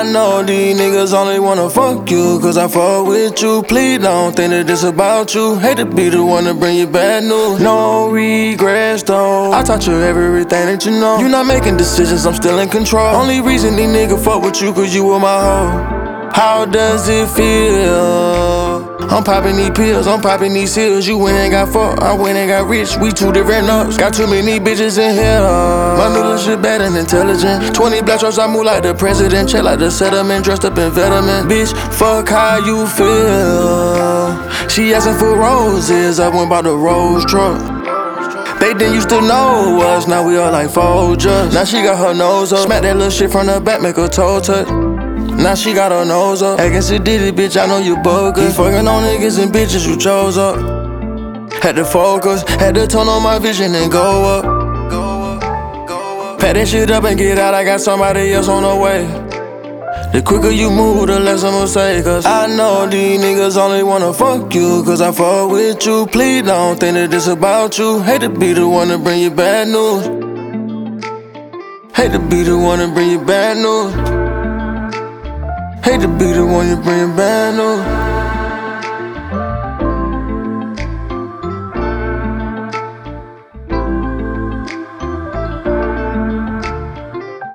I know these niggas only wanna fuck you, cause I fuck with you. Please don't think that this about you. Hate to be the one to bring you bad news. No regrets though, I taught you everything that you know. You not making decisions, I'm still in control. Only reason these niggas fuck with you, cause you were my hoe. How does it feel? I'm popping these pills, I'm popping these seals. You went and got fucked, I went and got rich. We two different ups, got too many bitches in here. My new little shit bad and intelligent. 20 black trucks, I move like the president. Check like the settlement, dressed up in vitamin. Bitch, fuck how you feel. She asking for roses, I went by the rose truck. They didn't used to know us, now we all like Folgers. Now she got her nose up, smack that little shit from the back, make her toe touch. Now she got her nose up, acting shit did it, bitch, I know you bogus. Keep fucking on niggas and bitches you chose up. Had to focus, had to turn on my vision and go up. Pack that shit up and get out, I got somebody else on the way. The quicker you move, the less I'ma say. Cause I know these niggas only wanna fuck you, cause I fuck with you. Please don't think that this about you. Hate to be the one to bring you bad news. Hate to be the one to bring you bad news. Hate to be the one you bring bad news.